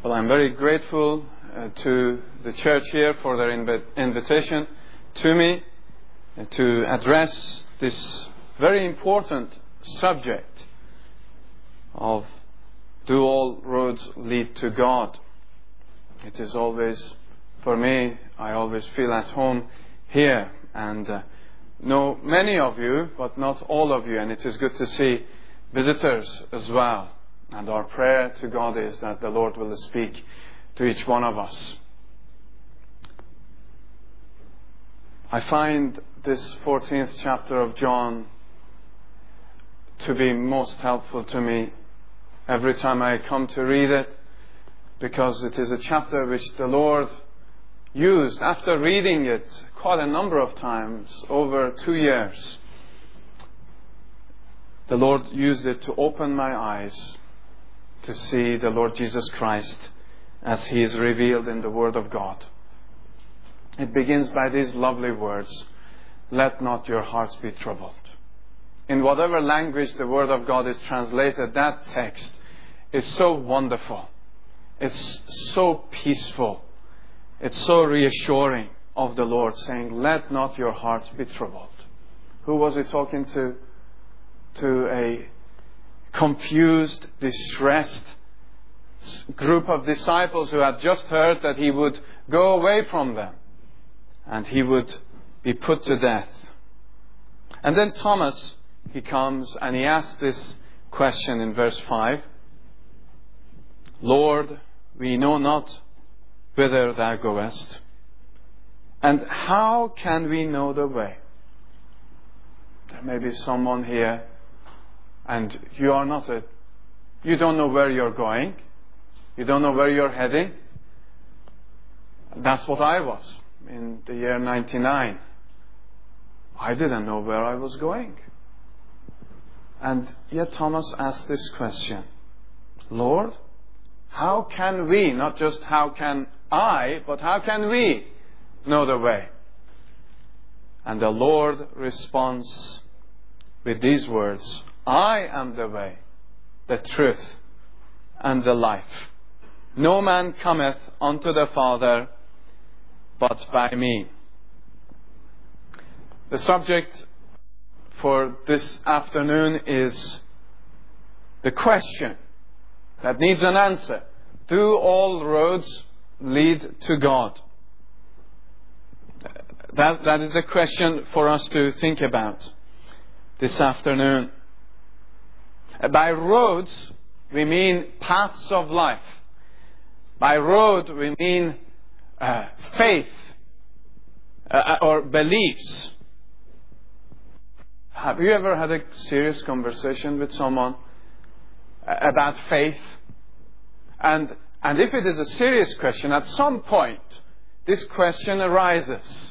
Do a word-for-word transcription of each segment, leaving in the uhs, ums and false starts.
Well, I'm very grateful uh, to the church here for their inv- invitation to me uh, to address this very important subject of do all roads lead to God. It is always, for me, I always feel at home here and uh, know many of you, but not all of you, and it is good to see visitors as well. And our prayer to God is that the Lord will speak to each one of us. I find this fourteenth chapter of John to be most helpful to me every time I come to read it, because it is a chapter which the Lord used after reading it quite a number of times over two years. The Lord used it to open my eyes to see the Lord Jesus Christ as He is revealed in the Word of God. It begins by these lovely words, "Let not your hearts be troubled." In whatever language the Word of God is translated, that text is so wonderful. It's so peaceful. It's so reassuring of the Lord, saying, "Let not your hearts be troubled." Who was He talking to? To a confused, distressed group of disciples who had just heard that He would go away from them and He would be put to death. And then Thomas, he comes and he asks this question in verse five. "Lord, we know not whither thou goest, and how can we know the way?" There may be someone here and you are not a, you don't know where you're going. You don't know where you're heading. That's what I was in the year ninety-nine. I didn't know where I was going. And yet Thomas asked this question, "Lord, how can we, not just how can I, but how can we know the way?" And the Lord responds with these words, "I am the way, the truth, and the life. No man cometh unto the Father but by me." The subject for this afternoon is the question that needs an answer. Do all roads lead to God? That, that is the question for us to think about this afternoon. By roads, we mean paths of life. By road, we mean uh, faith uh, or beliefs. Have you ever had a serious conversation with someone about faith? And, and if it is a serious question, at some point, this question arises.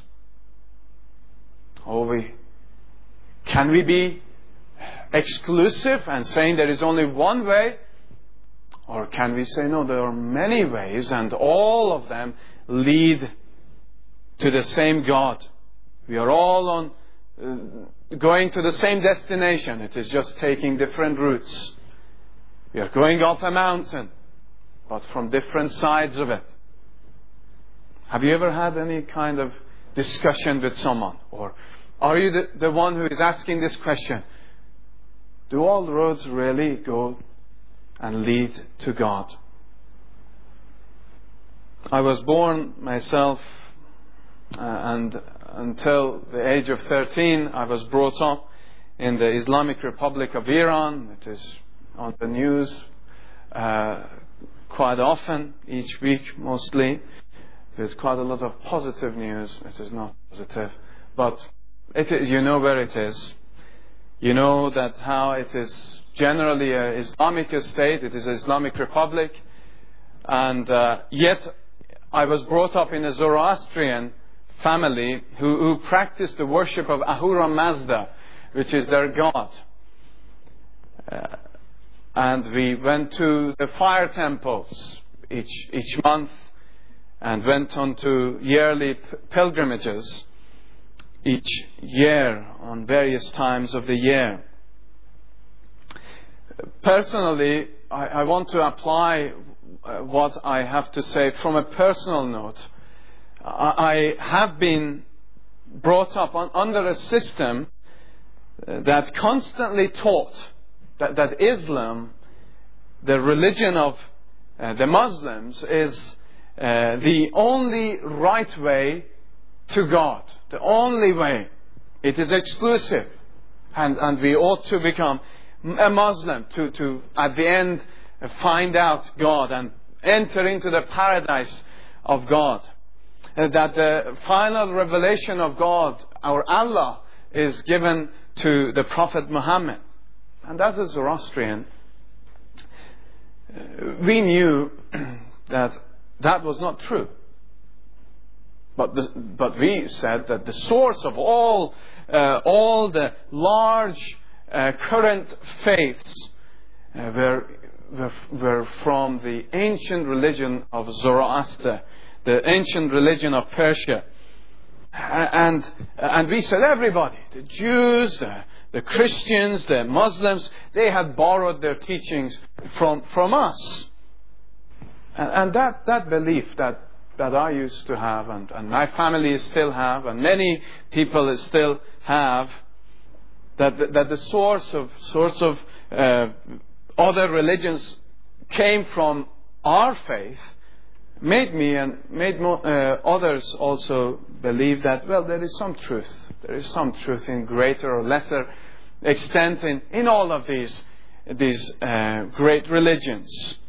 Oh, we, can we be exclusive and saying there is only one way? Or can we say, no, there are many ways and all of them lead to the same God. We are all on uh, going to the same destination. It is just taking different routes. We are going up a mountain, but from different sides of it. Have you ever had any kind of discussion with someone? Or are you the, the one who is asking this question? Do all roads really go and lead to God? I was born myself uh, and until the age of thirteen I was brought up in the Islamic Republic of Iran. It is on the news uh, quite often, each week mostly. There's quite a lot of positive news. It is not positive, but it is, you know where it is. You know that how it is generally an Islamic state. It is an Islamic Republic. And uh, yet I was brought up in a Zoroastrian family who, who practiced the worship of Ahura Mazda, which is their god. Uh, and we went to the fire temples each, each month and went on to yearly p- pilgrimages each year on various times of the year. Personally, I, I want to apply uh, what I have to say from a personal note. I, I have been brought up on, under a system that constantly taught that, that Islam, the religion of uh, the Muslims, is uh, the only right way to God, the only way. It is exclusive, and, and we ought to become a Muslim to, to at the end find out God and enter into the paradise of God. Uh, that the final revelation of God, our Allah, is given to the Prophet Muhammad. And as a Zoroastrian, uh, we knew that that was not true. But the, but we said that the source of all uh, all the large uh, current faiths uh, were, were were from the ancient religion of Zoroaster, the ancient religion of Persia, and and we said everybody, the Jews, the, the Christians, the Muslims, they had borrowed their teachings from from us, and, and that that belief that. that I used to have, and, and my family still have, and many people still have, that the, that the source of source of uh, other religions came from our faith, made me and made mo- uh, others also believe that, well, there is some truth. There is some truth in greater or lesser extent in, in all of these these uh, great religions.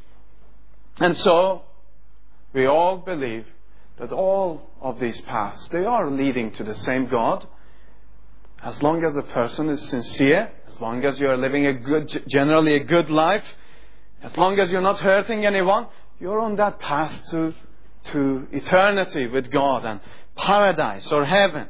And so we all believe that all of these paths, they are leading to the same God. As long as a person is sincere, as long as you are living a good, generally a good life, as long as you're not hurting anyone, you're on that path to, to eternity with God and paradise or heaven.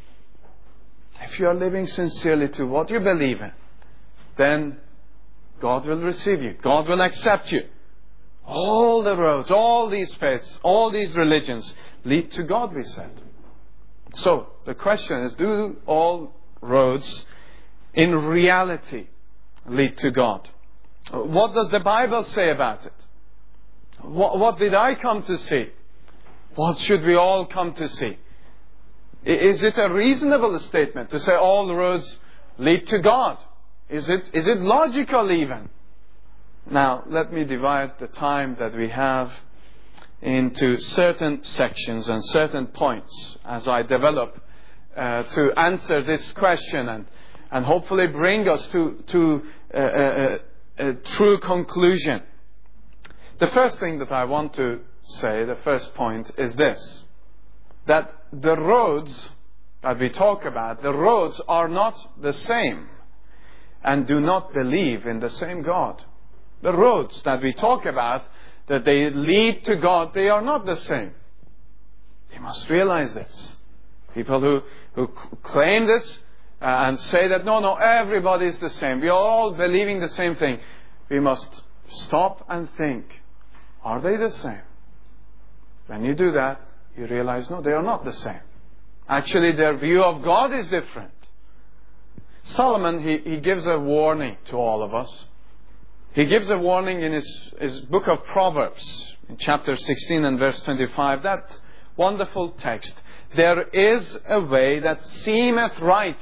If you are living sincerely to what you believe in, then God will receive you. God will accept you. All the roads, all these faiths, all these religions lead to God, we said. So, the question is, do all roads in reality lead to God? What does the Bible say about it? What, what did I come to see? What should we all come to see? Is it a reasonable statement to say all roads lead to God? Is it, is it logical even? Now, let me divide the time that we have into certain sections and certain points as I develop uh, to answer this question and, and hopefully bring us to, to a, a, a true conclusion. The first thing that I want to say, the first point, is this: that the roads that we talk about, the roads are not the same and do not believe in the same God. The roads that we talk about, that they lead to God, they are not the same. You must realize this. People who, who claim this uh, and say that, no, no, everybody is the same. We are all believing the same thing. We must stop and think, are they the same? When you do that, you realize, no, they are not the same. Actually, their view of God is different. Solomon, he, he gives a warning to all of us. He gives a warning in his, his book of Proverbs, in chapter sixteen and verse twenty-five, that wonderful text. There is a way that seemeth right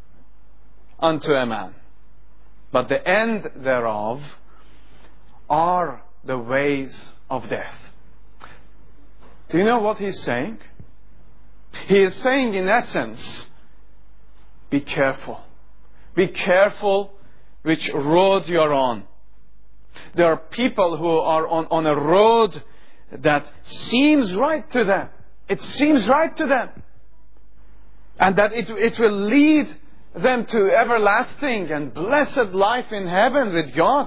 unto a man, but the end thereof are the ways of death. Do you know what he's saying? He is saying, in essence, be careful. Be careful which road you're on. There are people who are on, on a road that seems right to them. It seems right to them. And that it, it will lead them to everlasting and blessed life in heaven with God.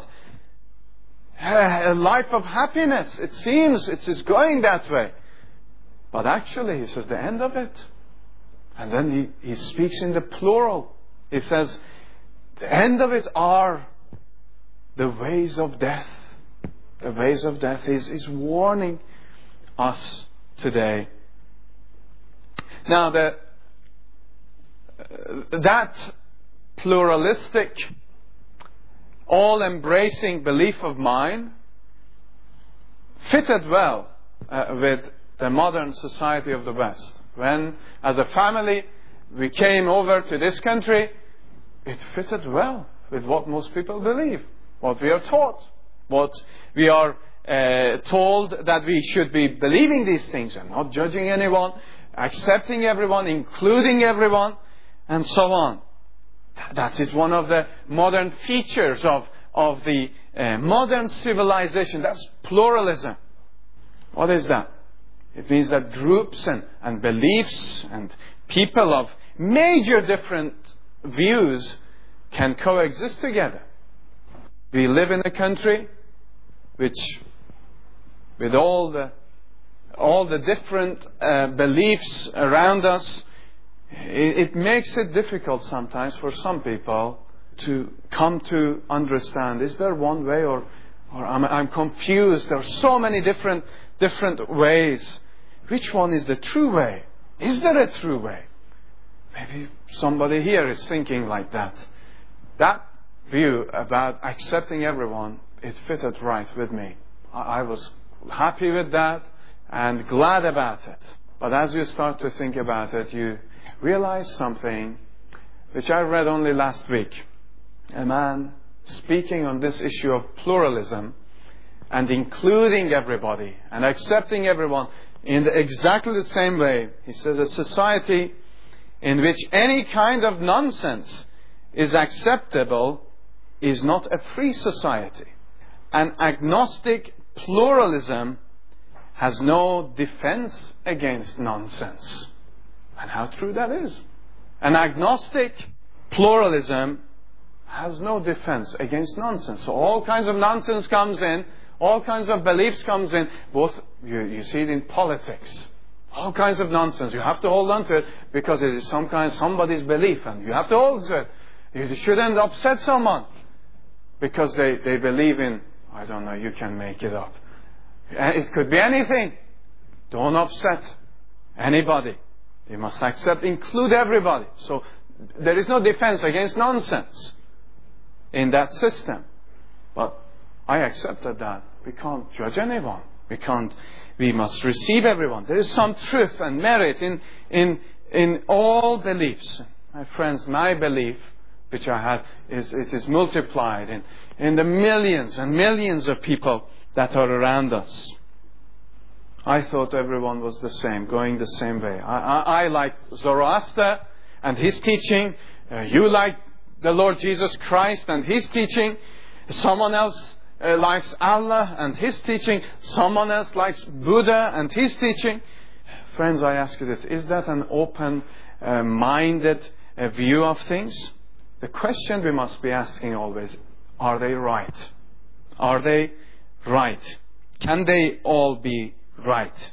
A life of happiness. It seems it is going that way. But actually, he says, the end of it. And then he, he speaks in the plural. He says, the end of it are the ways of death. The ways of death is, is warning us today. Now, the, uh, that pluralistic, all-embracing belief of mine fitted well uh, with the modern society of the West. When, as a family, we came over to this country, it fitted well with what most people believe, what we are taught, what we are uh, told that we should be believing these things and not judging anyone, accepting everyone, including everyone, and so on. That is one of the modern features of, of the uh, modern civilization. That's pluralism. What is that? It means that groups and, and beliefs and people of major different views can coexist together. We live in a country which, with all the all the different uh, beliefs around us, it, it makes it difficult sometimes for some people to come to understand, is there one way, or or I'm, I'm confused. There are so many different different ways. Which one is the true way? Is there a true way? Maybe somebody here is thinking like that. That view about accepting everyone, it fitted right with me. I, I was happy with that and glad about it. But as you start to think about it, you realize something which I read only last week. A man speaking on this issue of pluralism and including everybody and accepting everyone in the, exactly the same way. He says a society in which any kind of nonsense is acceptable is not a free society. An agnostic pluralism has no defense against nonsense. And how true that is. An agnostic pluralism has no defense against nonsense. So all kinds of nonsense comes in, all kinds of beliefs comes in. Both you, you see it in politics. All kinds of nonsense. You have to hold on to it because it is some kind somebody's belief, and you have to hold to it. You shouldn't upset someone because they, they believe in, I don't know, you can make it up. It could be anything. Don't upset anybody. You must accept, include everybody. So there is no defense against nonsense in that system. But I accepted that. We can't judge anyone. We can't, we must receive everyone. There is some truth and merit in, in, in all beliefs. My friends, my belief, which I have, is it is multiplied in, in the millions and millions of people that are around us. I thought everyone was the same, going the same way. I, I, I like Zoroaster and his teaching. Uh, you like the Lord Jesus Christ and his teaching. Someone else uh, likes Allah and his teaching. Someone else likes Buddha and his teaching. Friends, I ask you this. Is that an open-minded uh, view of things? The question we must be asking always, are they right? Are they right? Can they all be right?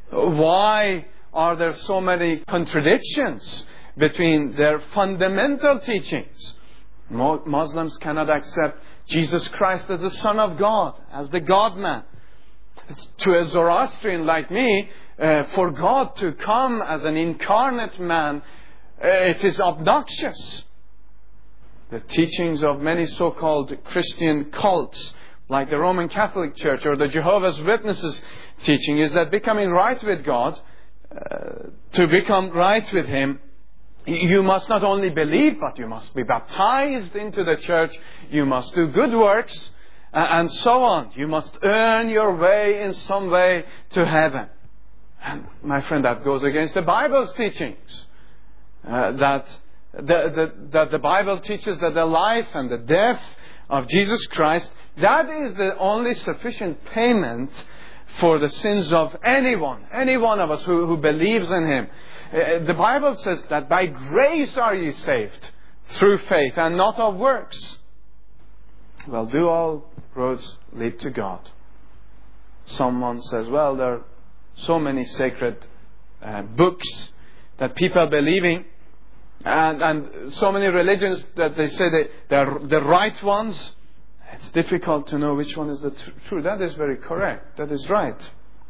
Why are there so many contradictions between their fundamental teachings? Muslims cannot accept Jesus Christ as the Son of God, as the God-man. To a Zoroastrian like me, uh, for God to come as an incarnate man, uh, it is obnoxious. The teachings of many so-called Christian cults, like the Roman Catholic Church or the Jehovah's Witnesses teaching, is that becoming right with God, uh, to become right with Him, you must not only believe, but you must be baptized into the church. You must do good works, uh, and so on. You must earn your way in some way to heaven. And my friend, that goes against the Bible's teachings. Uh, that the, the, that the Bible teaches that the life and the death of Jesus Christ, that is the only sufficient payment for the sins of anyone, any one of us who, who believes in Him. Uh, the Bible says that by grace are ye saved, through faith, and not of works. Well, do all roads lead to God? Someone says, well, there are so many sacred uh, books that people are believing, and, and so many religions that they say that they're the right ones. It's difficult to know which one is the tr- true. That is very correct. That is right.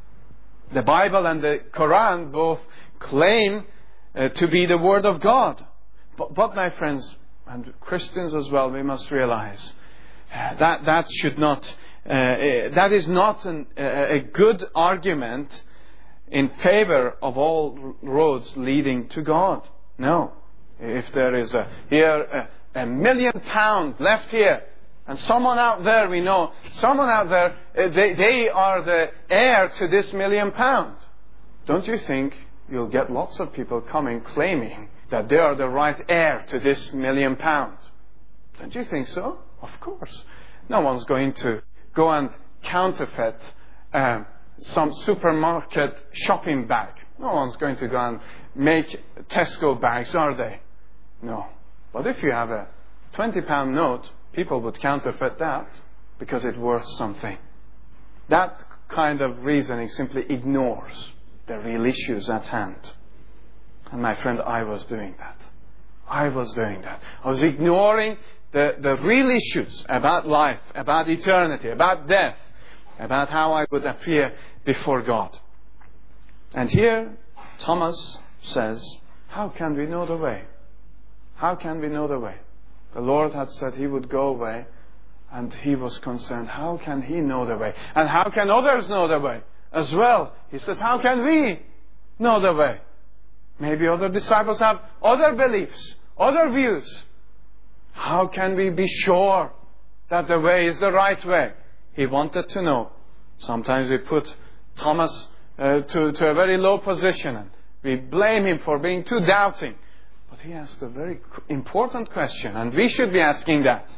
The Bible and the Quran both claim uh, to be the Word of God. But, but my friends, and Christians as well, we must realize uh, that that should not that is not an, a good argument in favor of all roads leading to God. No. If there is a, here a, a million pound left here, and someone out there, we know, someone out there, they, they are the heir to this million pound. Don't you think you'll get lots of people coming claiming that they are the right heir to this million pound? Don't you think so? Of course. No one's going to go and counterfeit uh, some supermarket shopping bag. No one's going to go and make Tesco bags, are they? No. But if you have a twenty pound note, people would counterfeit that because it's worth something. That kind of reasoning simply ignores the real issues at hand. And my friend, I was doing that. I was doing that. I was ignoring the, the real issues about life, about eternity, about death, about how I would appear before God. And here, Thomas says, how can we know the way? How can we know the way? The Lord had said He would go away, and He was concerned, how can He know the way? And how can others know the way as well? He says, how can we know the way? Maybe other disciples have other beliefs, other views. How can we be sure that the way is the right way? He wanted to know. Sometimes we put Thomas uh, to, to a very low position, and we blame him for being too doubting. But he asked a very important question, and we should be asking that.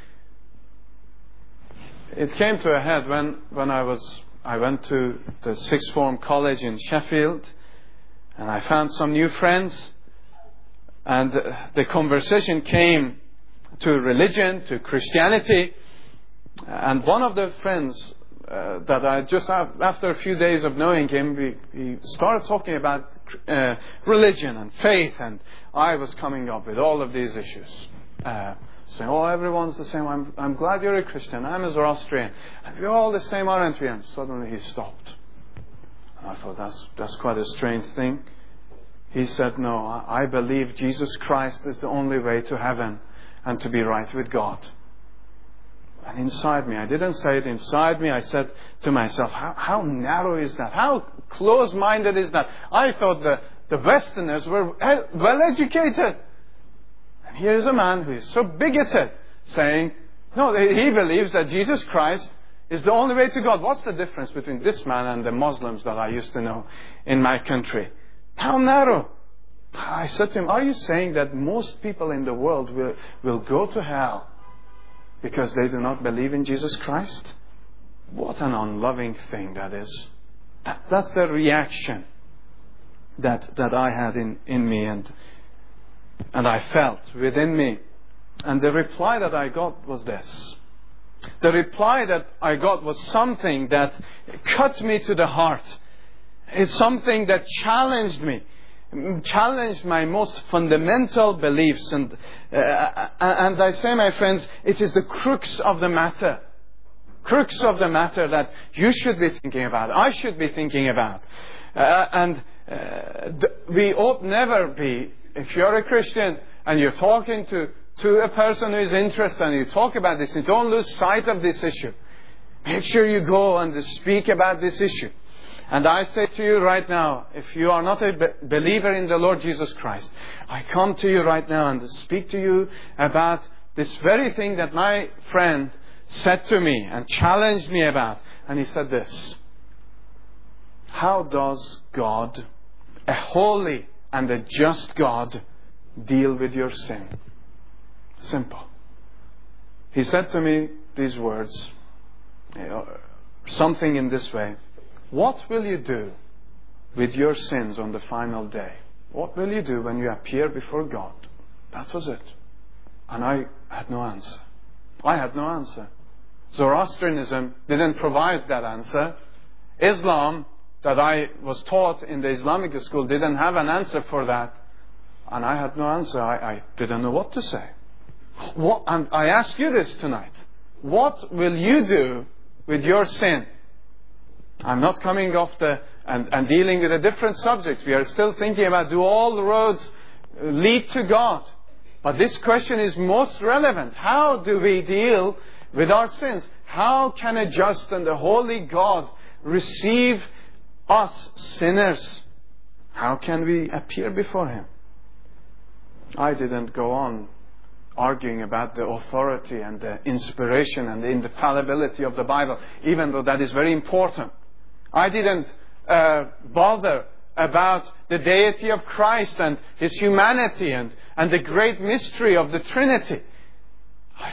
It came to a head when, when I was I went to the sixth form college in Sheffield, and I found some new friends, and the conversation came to religion, to Christianity, and one of the friends uh, that I just after a few days of knowing him, we, we started talking about uh, religion and faith, and I was coming up with all of these issues. Uh, saying, oh, everyone's the same. I'm, I'm glad you're a Christian. I'm a Zoroastrian. And we're all the same, aren't we? And suddenly he stopped. And I thought, that's, that's quite a strange thing. He said, no, I, I believe Jesus Christ is the only way to heaven and to be right with God. And inside me, I didn't say it inside me, I said to myself, how, how narrow is that? How close-minded is that? I thought the, the Westerners were well educated. And here is a man who is so bigoted, saying, no, he believes that Jesus Christ is the only way to God. What's the difference between this man and the Muslims that I used to know in my country? How narrow. I said to him, are you saying that most people in the world will, will go to hell because they do not believe in Jesus Christ? What an unloving thing that is. That, that's the reaction that, that I had in, in me and, and I felt within me. And the reply that I got was this. The reply that I got was something that cut me to the heart. It's something that challenged me. Challenged my most fundamental beliefs, and uh, and I say, my friends, it is the crux of the matter, crux of the matter that you should be thinking about, I should be thinking about, uh, and uh, we ought never be. If you're a Christian and you're talking to to a person who is interested, and you talk about this, and don't lose sight of this issue. Make sure you go and speak about this issue. And I say to you right now, if you are not a be- believer in the Lord Jesus Christ, I come to you right now and speak to you about this very thing that my friend said to me and challenged me about. And he said this: how does God, a holy and a just God, deal with your sin? Simple. He said to me these words, something in this way: what will you do with your sins on the final day? What will you do when you appear before God? That was it. And I had no answer. I had no answer. Zoroastrianism didn't provide that answer. Islam, that I was taught in the Islamic school, didn't have an answer for that. And I had no answer. I, I didn't know what to say. What, and I ask you this tonight. What will you do with your sin? I'm not coming off the and, and dealing with a different subject. We are still thinking about, do all the roads lead to God? But this question is most relevant. How do we deal with our sins? How can a just and a holy God receive us sinners? How can we appear before Him? I didn't go on arguing about the authority and the inspiration and the infallibility of the Bible, even though that is very important. I didn't uh, bother about the deity of Christ and His humanity and, and the great mystery of the Trinity. I,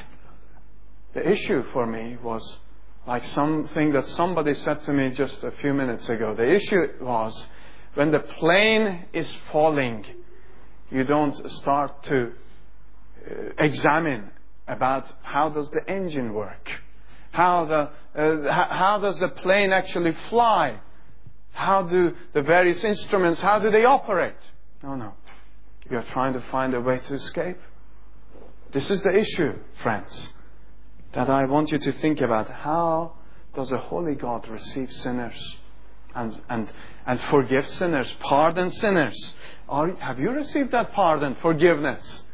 the issue for me was like something that somebody said to me just a few minutes ago. The issue was, when the plane is falling, you don't start to uh, examine about how does the engine work, how the uh, how does the plane actually fly, how do the various instruments, how do they operate? No, no. You are trying to find a way to escape. This is the issue, friends, that I want you to think about. How does a holy God receive sinners and and and forgive sinners, pardon sinners? Are, have you received that pardon, forgiveness?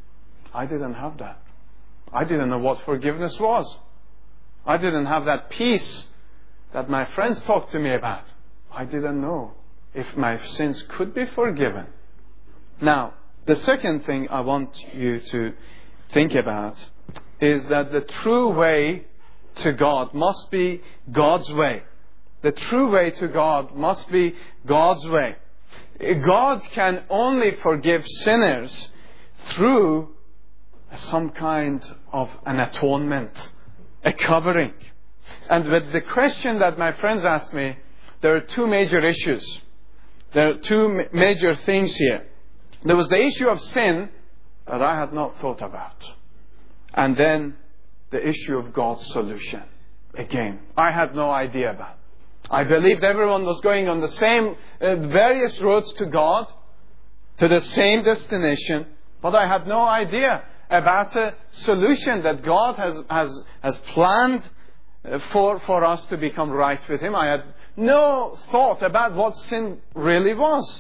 I didn't have that. I didn't know what forgiveness was. I didn't have that peace that my friends talked to me about. I didn't know if my sins could be forgiven. Now, the second thing I want you to think about is that the true way to God must be God's way. The true way to God must be God's way. God can only forgive sinners through some kind of an atonement, a covering. And with the question that my friends asked me, there are two major issues. There are two major things here. There was the issue of sin that I had not thought about. And then the issue of God's solution. Again, I had no idea about. I believed everyone was going on the same uh, various roads to God, to the same destination, but I had no idea about a solution that God has has, has planned for, for us to become right with Him. I had no thought about what sin really was.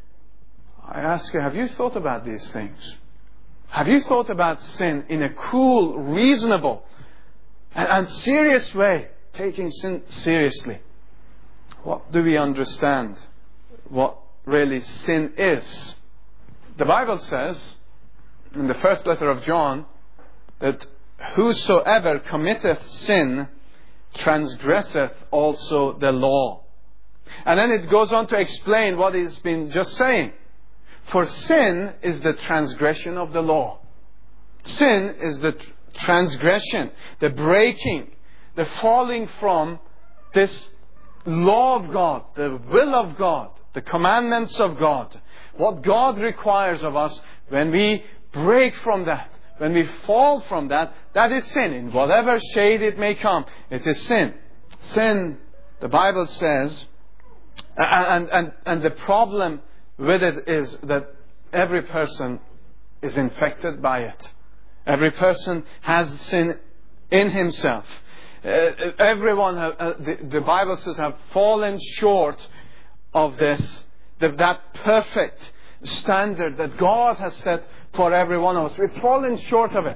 I ask you, have you thought about these things? Have you thought about sin in a cool, reasonable, and, and serious way, taking sin seriously? What do we understand what really sin is? The Bible says in the first letter of John that whosoever committeth sin transgresseth also the law. And then it goes on to explain what he's been just saying. For sin is the transgression of the law. Sin is the transgression, the breaking, the falling from this law of God, the will of God, the commandments of God. What God requires of us, when we break from that, when we fall from that, that is sin. In whatever shade it may come, it is sin. Sin, the Bible says, and, and, and the problem with it is that every person is infected by it. Every person has sin in himself. Uh, everyone, have, uh, the, the Bible says, have fallen short of this, the, that perfect standard that God has set for every one of us. We've fallen short of it.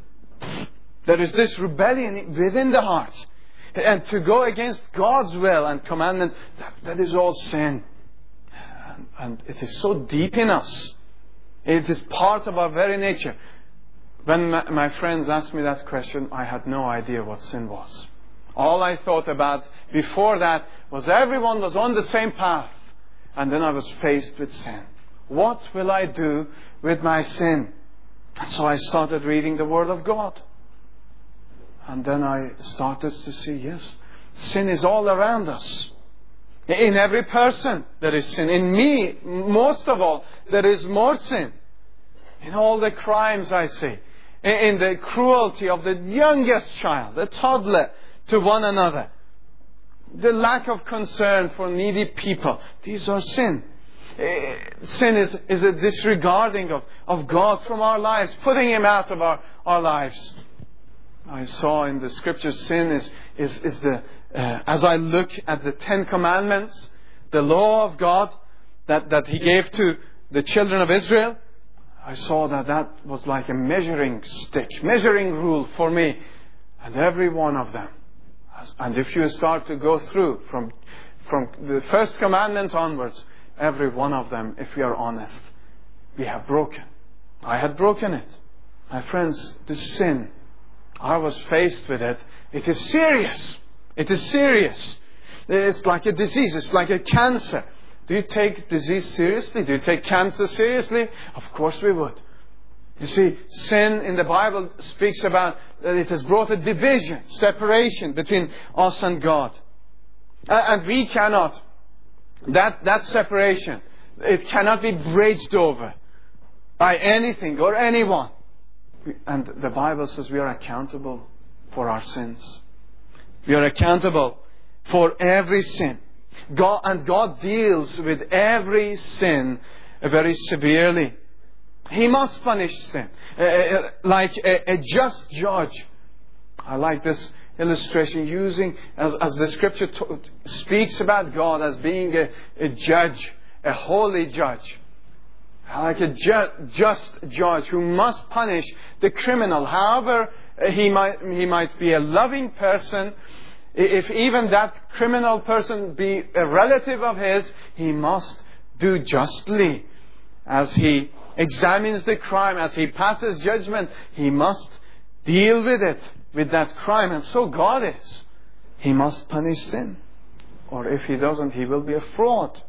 There is this rebellion within the heart. And to go against God's will and commandment, that, that is all sin. And, and it is so deep in us. It is part of our very nature. When my, my friends asked me that question, I had no idea what sin was. All I thought about before that was everyone was on the same path. And then I was faced with sin. What will I do with my sin? And so I started reading the Word of God. And then I started to see, yes, sin is all around us. In every person there is sin. In me, most of all, there is more sin. In all the crimes I see. In the cruelty of the youngest child, the toddler, to one another. The lack of concern for needy people. These are sin. Sin is, is a disregarding of, of God from our lives, putting Him out of our, our lives. I saw in the Scriptures sin is, is, is the, uh, as I look at the Ten Commandments, the law of God that, that He gave to the children of Israel, I saw that that was like a measuring stick, measuring rule for me. And every one of them. And if you start to go through from, from the first commandment onwards, every one of them, if we are honest, we have broken. I had broken it. My friends, this sin, I was faced with it. It is serious. It is serious. It's like a disease. It's like a cancer. Do you take disease seriously? Do you take cancer seriously? Of course we would. You see, sin in the Bible speaks about that it has brought a division, separation between us and God. And we cannot, that, that separation, it cannot be bridged over by anything or anyone. And the Bible says we are accountable for our sins. We are accountable for every sin. God, and God deals with every sin very severely. He must punish sin. Uh, like a, a just judge. I like this illustration using, as, as the scripture to, speaks about God as being a, a judge, a holy judge. Like a ju- just judge who must punish the criminal. However, he might, he might be a loving person. If even that criminal person be a relative of his, he must do justly. As he examines the crime, as he passes judgment, he must deal with it, with that crime. And so God is. He must punish sin. Or if he doesn't, he will be a fraud.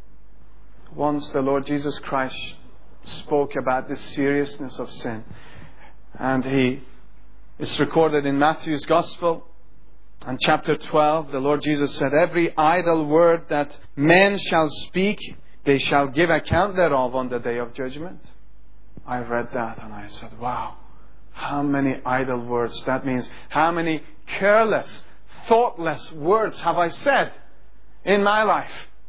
Once the Lord Jesus Christ spoke about the seriousness of sin. And he is recorded in Matthew's Gospel. And chapter twelve, the Lord Jesus said, "Every idle word that men shall speak, they shall give account thereof on the day of judgment." I read that and I said, wow, how many idle words. That means how many careless, thoughtless words have I said in my life.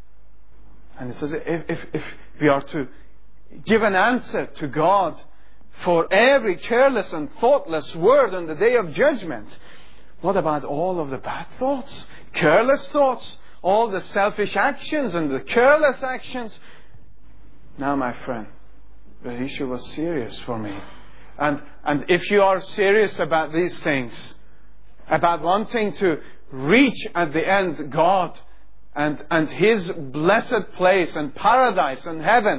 And it says, if, if, if we are to give an answer to God for every careless and thoughtless word on the day of judgment, what about all of the bad thoughts, careless thoughts, all the selfish actions and the careless actions? Now, my friend, the issue was serious for me. And, and if you are serious about these things, about wanting to reach at the end God and, and His blessed place and paradise and heaven,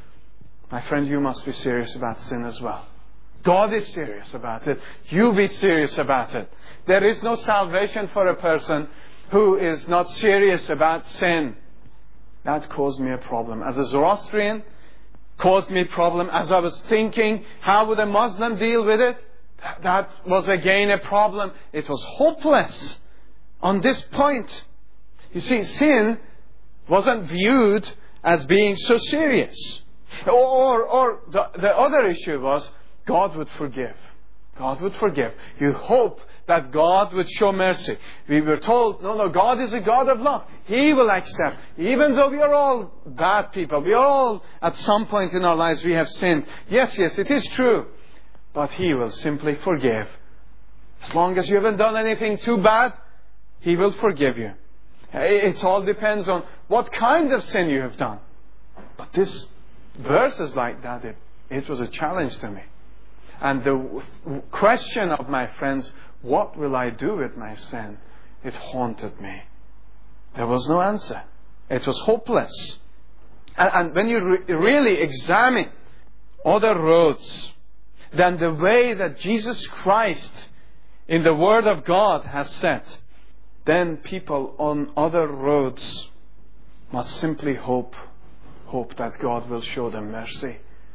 my friend, you must be serious about sin as well. God is serious about it. You be serious about it. There is no salvation for a person who is not serious about sin. That caused me a problem. As a Zoroastrian, caused me a problem. As I was thinking, how would a Muslim deal with it? That was again a problem. It was hopeless on this point. You see, sin wasn't viewed as being so serious. Or, or the, the other issue was, God would forgive. God would forgive. You hope that God would show mercy. We were told, no, no, God is a God of love. He will accept. Even though we are all bad people, we are all, at some point in our lives, we have sinned. Yes, yes, it is true. But He will simply forgive. As long as you haven't done anything too bad, He will forgive you. It all depends on what kind of sin you have done. But this verses like that, it, it was a challenge to me. And the question of my friends, what will I do with my sin? It haunted me. There was no answer. It was hopeless. And, and when you re- really examine other roads than the way that Jesus Christ in the Word of God has set, then people on other roads must simply hope, hope that God will show them mercy.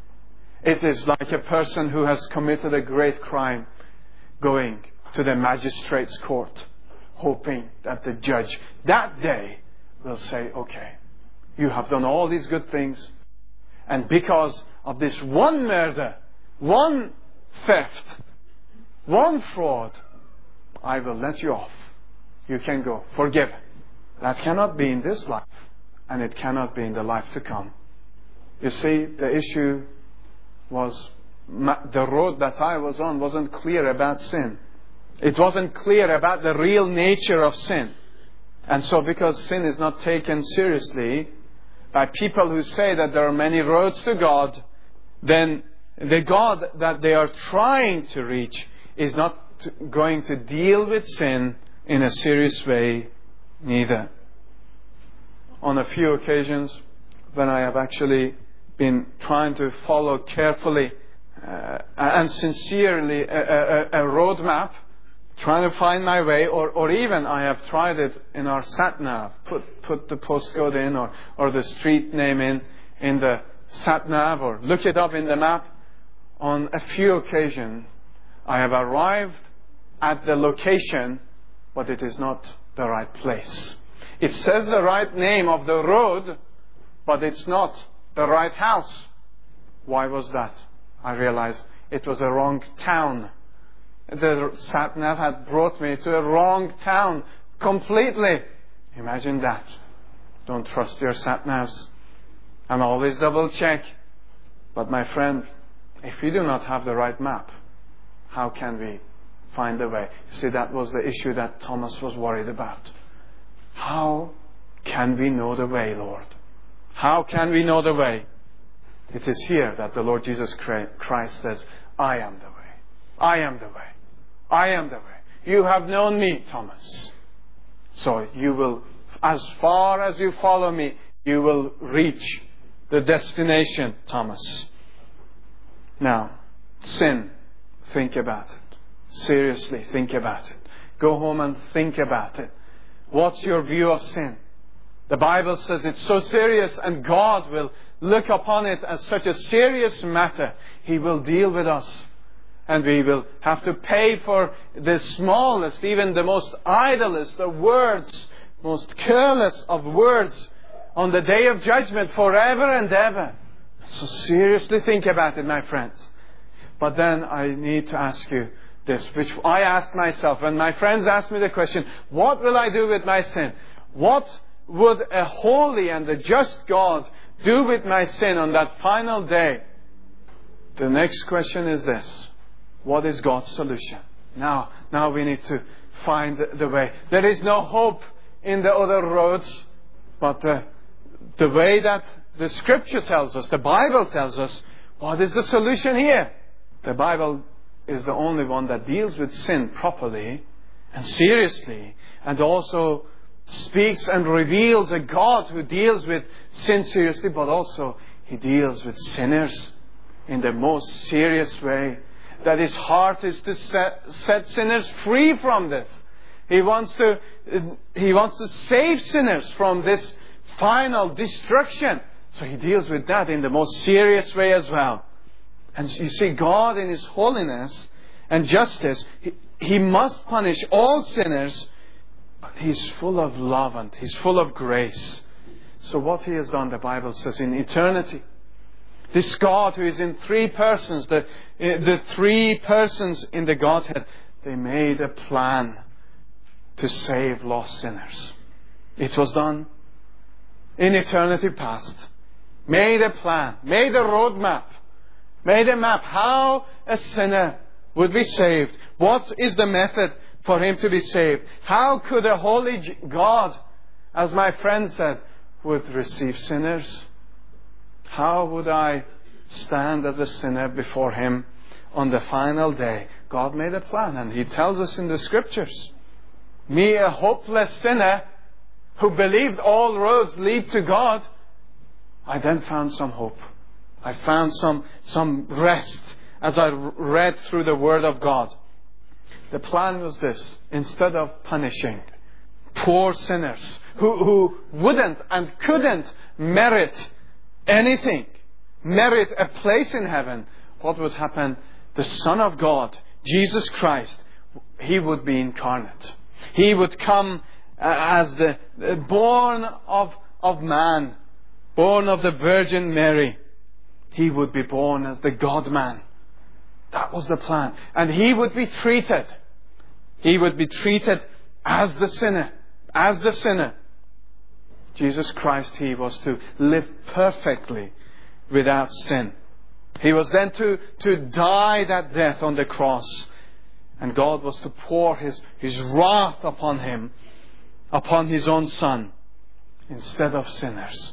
It is like a person who has committed a great crime going to the magistrate's court, hoping that the judge that day will say, okay, you have done all these good things, and because of this one murder, one theft, one fraud, I will let you off. You can go. Forgiven. That cannot be in this life, and it cannot be in the life to come. You see, the issue was the road that I was on wasn't clear about sin. It wasn't clear about the real nature of sin. And so because sin is not taken seriously by people who say that there are many roads to God, then the God that they are trying to reach is not to, going to deal with sin in a serious way, neither. On a few occasions, when I have actually been trying to follow carefully uh, and sincerely a, a, a roadmap, trying to find my way, or, or even I have tried it in our sat-nav, put, put the postcode in or, or the street name in, in the sat-nav, or look it up in the map. On a few occasions, I have arrived at the location, but it is not the right place. It says the right name of the road, but it's not the right house. Why was that? I realized it was a wrong town. The sat-nav had brought me to a wrong town completely. Imagine that. Don't trust your sat-navs. And always double check. But my friend, if we do not have the right map, how can we find the way? You see, that was the issue that Thomas was worried about. How can we know the way, Lord? How can we know the way? It is here that the Lord Jesus Christ says, I am the way. I am the way. I am the way. You have known me, Thomas. So you will, as far as you follow me, you will reach the destination, Thomas. Now, sin. Think about it. Seriously, think about it. Go home and think about it. What's your view of sin? The Bible says it's so serious, and God will look upon it as such a serious matter. He will deal with us. And we will have to pay for the smallest, even the most idlest of words, most careless of words on the day of judgment forever and ever. So seriously think about it, my friends. But then I need to ask you this, which I asked myself when my friends asked me the question, what will I do with my sin? What would a holy and a just God do with my sin on that final day? The next question is this. What is God's solution? Now, now we need to find the way. There is no hope in the other roads, but the, the way that the Scripture tells us, the Bible tells us, what is the solution here? The Bible is the only one that deals with sin properly and seriously, and also speaks and reveals a God who deals with sin seriously, but also He deals with sinners in the most serious way. That His heart is to set, set sinners free from this. He wants to, He wants to save sinners from this final destruction. So He deals with that in the most serious way as well. And you see, God in His holiness and justice, He, he must punish all sinners, but He's full of love and He's full of grace. So what He has done, the Bible says, in eternity, this God who is in three persons, the, the three persons in the Godhead, they made a plan to save lost sinners. It was done in eternity past. Made a plan, made a roadmap, made a map how a sinner would be saved. What is the method for him to be saved? How could a holy God, as my friend said, would receive sinners? How would I stand as a sinner before Him on the final day? God made a plan, and He tells us in the Scriptures. Me, a hopeless sinner who believed all roads lead to God, I then found some hope. I found some, some rest as I read through the Word of God. The plan was this: instead of punishing poor sinners who, who wouldn't and couldn't merit anything, merit a place in heaven, what would happen? The Son of God, Jesus Christ, He would be incarnate. He would come as the, the born of, of man, born of the Virgin Mary. He would be born as the God-man. That was the plan. And He would be treated. He would be treated as the sinner. As the sinner. Jesus Christ, He was to live perfectly without sin. He was then to, to die that death on the cross. And God was to pour His, His wrath upon Him, upon His own Son, instead of sinners.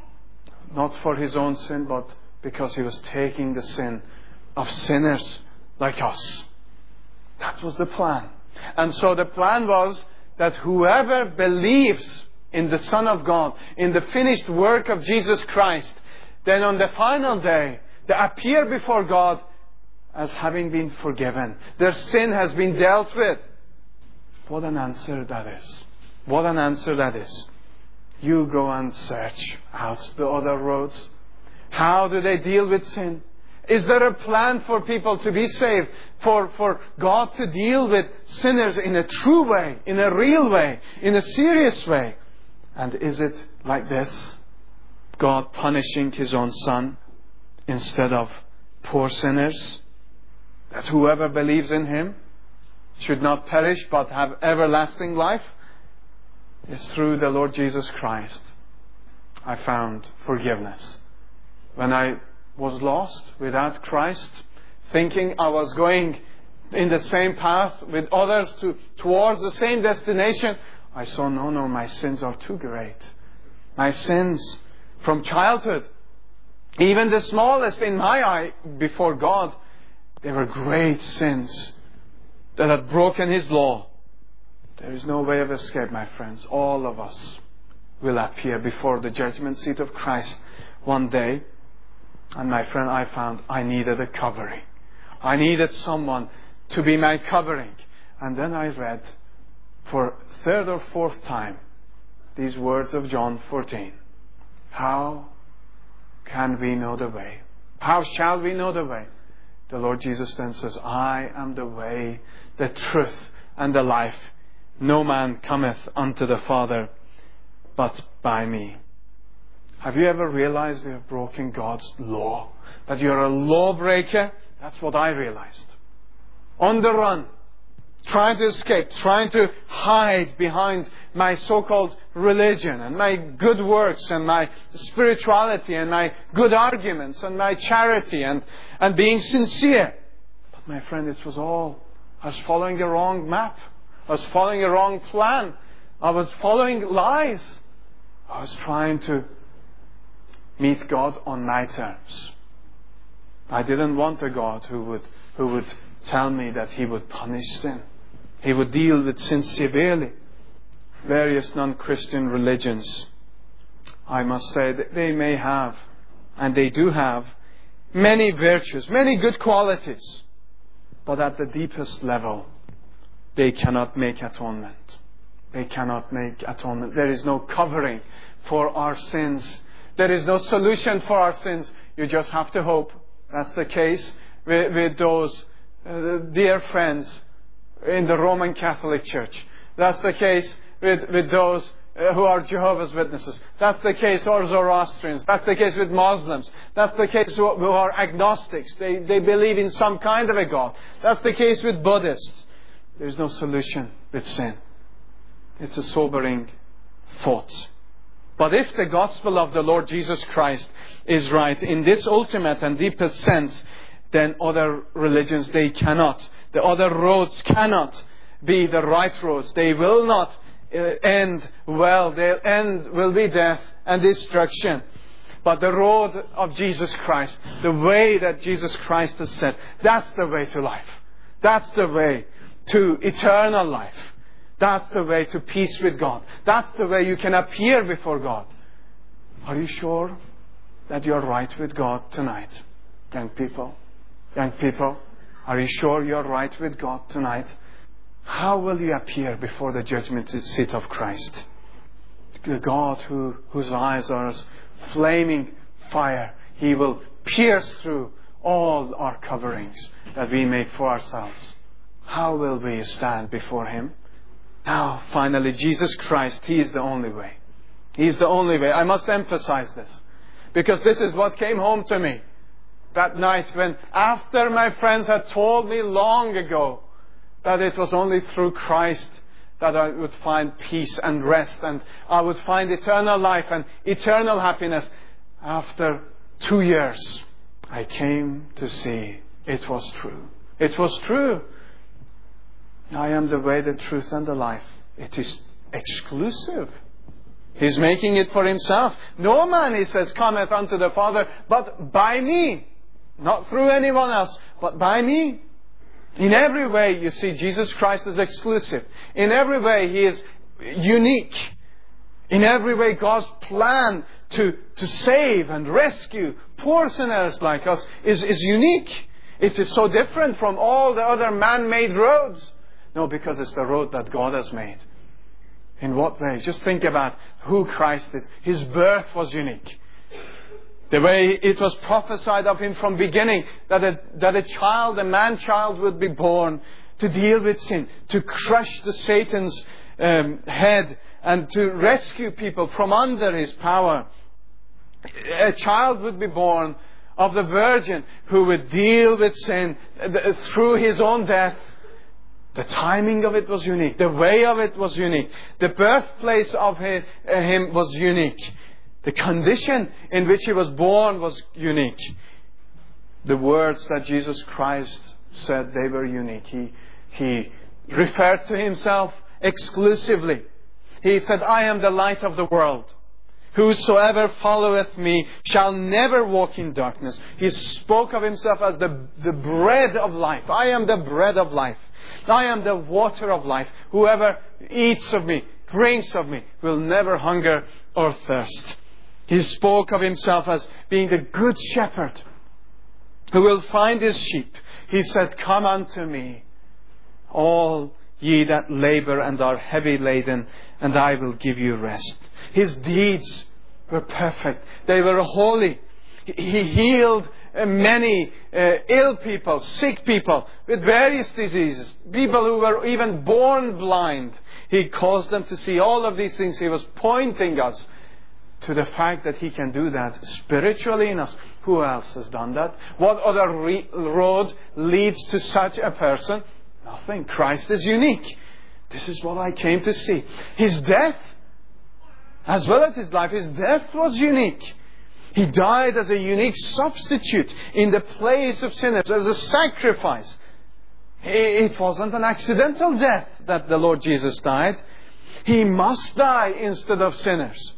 Not for His own sin, but because He was taking the sin of sinners like us. That was the plan. And so the plan was that whoever believes in the Son of God, in the finished work of Jesus Christ, then on the final day, they appear before God as having been forgiven. Their sin has been dealt with. What an answer that is. What an answer that is. You go and search out the other roads. How do they deal with sin? Is there a plan for people to be saved? For, for God to deal with sinners in a true way, in a real way, in a serious way? And is it like this? God punishing His own Son instead of poor sinners? That whoever believes in Him should not perish but have everlasting life? Is through the Lord Jesus Christ I found forgiveness. When I was lost without Christ, thinking I was going in the same path with others to, towards the same destination, I saw, no, no, my sins are too great. My sins from childhood, even the smallest in my eye before God, they were great sins that had broken His law. There is no way of escape, my friends. All of us will appear before the judgment seat of Christ one day. And my friend, I found I needed a covering. I needed someone to be my covering. And then I read for third or fourth time these words of John fourteen. How can we know the way? How shall we know the way? The Lord Jesus then says, I am the way, the truth, and the life. No man cometh unto the Father but by me. Have you ever realized you have broken God's law? That you're a lawbreaker? That's what I realized. On the run, trying to escape, trying to hide behind my so-called religion and my good works and my spirituality and my good arguments and my charity and, and being sincere. But my friend, it was all, I was following the wrong map. I was following a wrong plan. I was following lies. I was trying to meet God on my terms. I didn't want a God who would, who would tell me that He would punish sin. He would deal with sin severely. Various non-Christian religions, I must say, that they may have, and they do have, many virtues, many good qualities. But at the deepest level, they cannot make atonement. They cannot make atonement. There is no covering for our sins. There is no solution for our sins. You just have to hope. That's the case with, with those uh, dear friends in the Roman Catholic Church. That's the case with, with those uh, who are Jehovah's Witnesses. That's the case with Zoroastrians. That's the case with Muslims. That's the case who, who are agnostics. They, they believe in some kind of a God. That's the case with Buddhists. There's no solution with sin. It's a sobering thought. But if the gospel of the Lord Jesus Christ is right in this ultimate and deepest sense, then other religions, they cannot. The other roads cannot be the right roads. They will not uh, end well. Their end will be death and destruction. But the road of Jesus Christ, the way that Jesus Christ has set, that's the way to life. That's the way to eternal life. That's the way to peace with God. That's the way you can appear before God. Are you sure that you're right with God tonight? Young people, young people, are you sure you're right with God tonight? How will you appear before the judgment seat of Christ? The God who, whose eyes are as flaming fire. He will pierce through all our coverings that we make for ourselves. How will we stand before Him? Now, finally, Jesus Christ, He is the only way. He is the only way. I must emphasize this, because this is what came home to me that night when, after my friends had told me long ago that it was only through Christ that I would find peace and rest and I would find eternal life and eternal happiness. After two years, I came to see it was true. It was true. I am the way, the truth, and the life. It is exclusive. He's making it for Himself. No man, He says, cometh unto the Father, but by me. Not through anyone else, but by me. In every way, you see, Jesus Christ is exclusive. In every way, He is unique. In every way, God's plan to, to save and rescue poor sinners like us is, is unique. It is so different from all the other man-made roads. No, because it's the road that God has made. In what way? Just think about who Christ is. His birth was unique. The way it was prophesied of Him from beginning, that a, that a child, a man-child would be born to deal with sin, to crush the Satan's um, head and to rescue people from under his power. A child would be born of the Virgin who would deal with sin through His own death. The timing of it was unique. The way of it was unique. The birthplace of Him was unique. The condition in which He was born was unique. The words that Jesus Christ said, they were unique. He, he referred to Himself exclusively. He said, I am the light of the world. Whosoever followeth me shall never walk in darkness. He spoke of Himself as the, the bread of life. I am the bread of life. I am the water of life. Whoever eats of me, drinks of me, will never hunger or thirst. He spoke of Himself as being the good shepherd who will find His sheep. He said, come unto me, all ye that labour and are heavy laden, and I will give you rest. His deeds were perfect. They were holy. He healed many uh, ill people, sick people with various diseases, people who were even born blind. He caused them to see all of these things. He was pointing us to the fact that He can do that spiritually in us. Who else has done that? What other re- road leads to such a person? Nothing. Christ is unique. This is what I came to see. His death, as well as His life, His death was unique. He died as a unique substitute in the place of sinners, as a sacrifice. It wasn't an accidental death that the Lord Jesus died. He must die instead of sinners.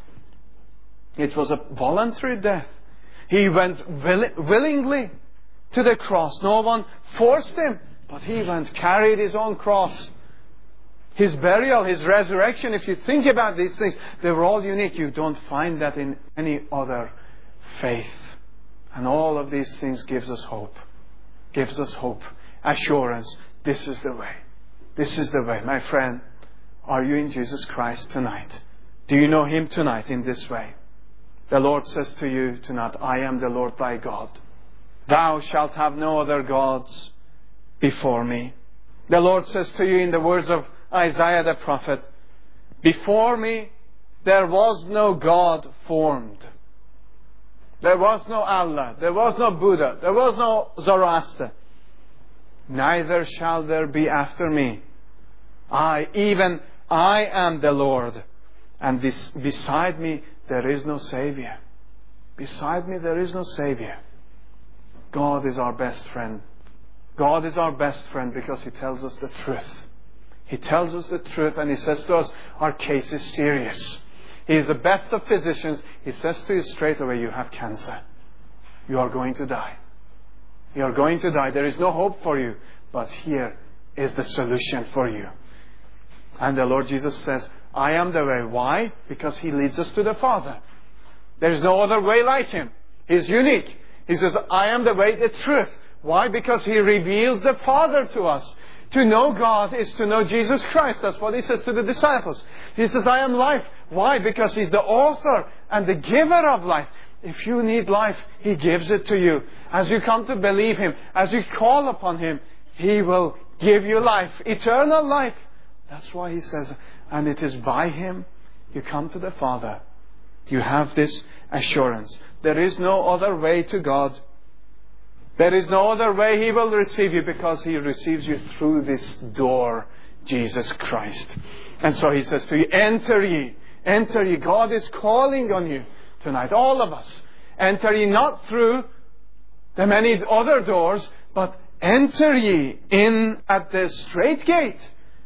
It was a voluntary death. He went will- willingly to the cross. No one forced Him, but He went, carried His own cross. His burial, His resurrection, if you think about these things, they were all unique. You don't find that in any other faith. And all of these things gives us hope. Gives us hope. Assurance. This is the way. This is the way. My friend, are you in Jesus Christ tonight? Do you know Him tonight in this way? The Lord says to you tonight, I am the Lord thy God. Thou shalt have no other gods before me. The Lord says to you in the words of Isaiah the prophet, before me there was no God formed. There was no Allah. There was no Buddha. There was no Zoroaster. Neither shall there be after me. I, even I am the Lord. And this, beside me there is no Savior. Beside me there is no Savior. God is our best friend. God is our best friend because He tells us the truth. He tells us the truth and He says to us, our case is serious. He is the best of physicians. He says to you straight away, you have cancer. You are going to die. You are going to die. There is no hope for you. But here is the solution for you. And the Lord Jesus says, I am the way. Why? Because He leads us to the Father. There is no other way like Him. He is unique. He says, I am the way, the truth. Why? Because He reveals the Father to us. To know God is to know Jesus Christ. That's what He says to the disciples. He says, I am life. Why? Because He's the author and the giver of life. If you need life, He gives it to you. As you come to believe Him, as you call upon Him, He will give you life, eternal life. That's why He says, and it is by Him you come to the Father. You have this assurance. There is no other way to God. There is no other way He will receive you because He receives you through this door, Jesus Christ. And so He says to you, enter ye, enter ye. God is calling on you tonight, all of us. Enter ye not through the many other doors, but enter ye in at the straight gate.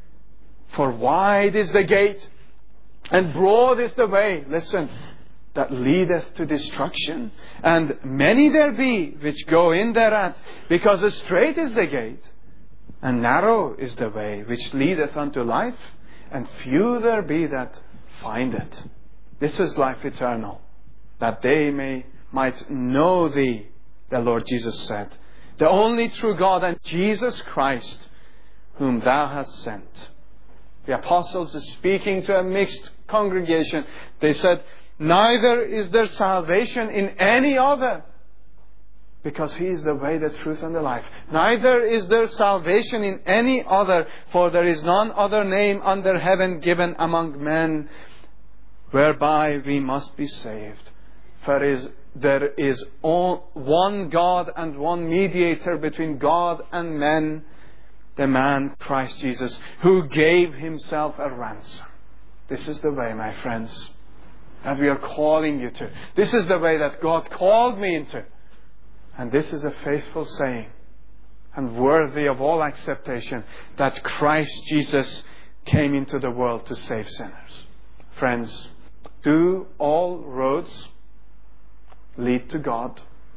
For wide is the gate, and broad is the way, listen, that leadeth to destruction. And many there be which go in thereat, because strait is the gate, And narrow is the way which leadeth unto life, and few there be that find it. This is life eternal, that they may might know Thee, the Lord Jesus said, the only true God, and Jesus Christ, whom Thou hast sent. The apostles are speaking to a mixed congregation. They said, neither is there salvation in any other, because He is the way, the truth, and the life. Neither is there salvation in any other, for there is none other name under heaven given among men whereby we must be saved. For is, there is all, one God and one mediator between God and men, the man Christ Jesus, who gave Himself a ransom. This is the way, my friends, that we are calling you to. This is the way that God called me into. And this is a faithful saying and worthy of all acceptation, that Christ Jesus came into the world to save sinners. Friends, do all roads lead to God?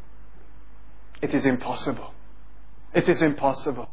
It is impossible. It is impossible.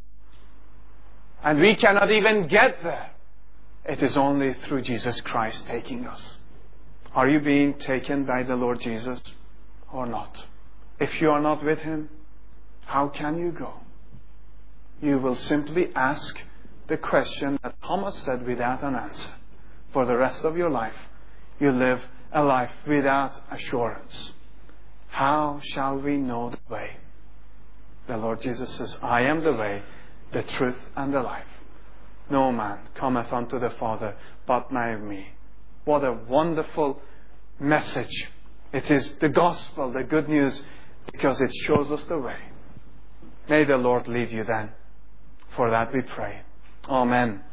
And we cannot even get there. It is only through Jesus Christ taking us. Are you being taken by the Lord Jesus or not? If you are not with Him, how can you go? You will simply ask the question that Thomas said without an answer. For the rest of your life, you live a life without assurance. How shall we know the way? The Lord Jesus says, I am the way, the truth, and the life. No man cometh unto the Father but by me. What a wonderful message. It is the gospel, the good news, because it shows us the way. May the Lord lead you then. For that we pray. Amen.